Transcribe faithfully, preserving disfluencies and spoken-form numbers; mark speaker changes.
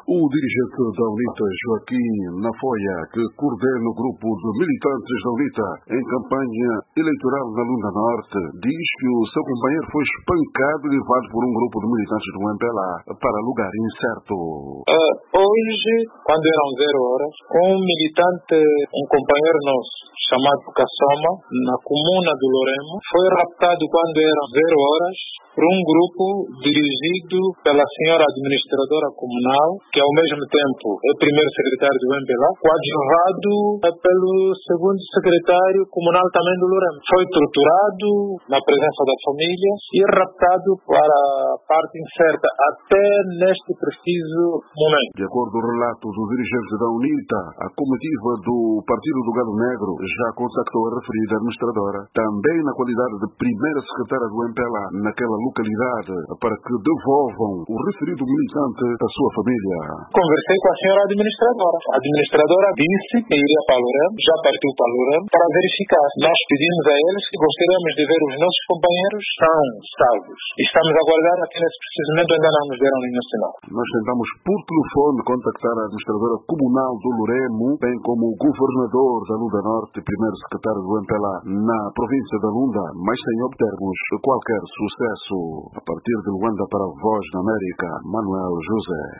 Speaker 1: O dirigente da UNITA, Joaquim Nafoia, que coordena o grupo de militantes da UNITA em campanha eleitoral na Lunda Norte, diz que o seu companheiro foi espancado e levado por um grupo de militantes do M P L A para lugar incerto.
Speaker 2: Uh, hoje, quando eram zero horas, um militante, um companheiro nosso, chamado Kassoma, na comuna do Loremo, foi raptado quando eram zero horas por um grupo dirigido pela senhora administradora comunal, que ao mesmo tempo é primeiro secretário do M P L A, coadjuvado pelo segundo secretário comunal também do Loremo. Foi torturado na presença da família e raptado para a parte incerta até neste preciso momento.
Speaker 1: De acordo com o relato do dirigente da UNITA, a comitiva do Partido do Galo Negro já contactou a referida administradora, também na qualidade de primeira secretária do M P L A naquela localidade, para que devolvam o referido militante à sua família.
Speaker 2: Conversei com a senhora administradora. A administradora disse que iria para Loremo, já partiu para Loremo, para verificar. Nós pedimos a eles que gostaríamos de ver os nossos companheiros são salvos. Estamos a aguardar aqui nesse preciso momento, ainda não nos deram nenhum sinal.
Speaker 1: Nós tentamos por telefone contactar a administradora comunal do Loremo, bem como o governador da Lunda Norte e primeiro secretário do M P L A na província da Lunda, mas sem obtermos qualquer sucesso. A partir de Luanda para a Voz da América, Manuel José.